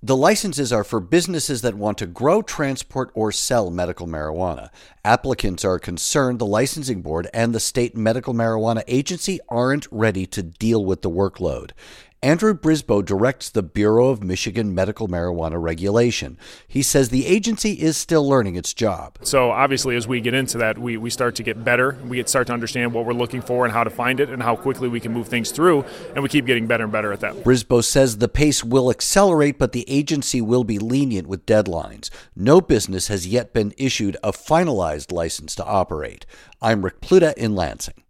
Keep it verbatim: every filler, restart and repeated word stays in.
The licenses are for businesses that want to grow, transport, or sell medical marijuana. Applicants are concerned the licensing board and the state medical marijuana agency aren't ready to deal with the workload. Andrew Brisboe directs the Bureau of Michigan Medical Marijuana Regulation. He says the agency is still learning its job. So obviously as we get into that, we, we start to get better. We get start to understand what we're looking for and how to find it and how quickly we can move things through, and we keep getting better and better at that. Brisboe says the pace will accelerate, but the agency will be lenient with deadlines. No business has yet been issued a finalized license to operate. I'm Rick Pluta in Lansing.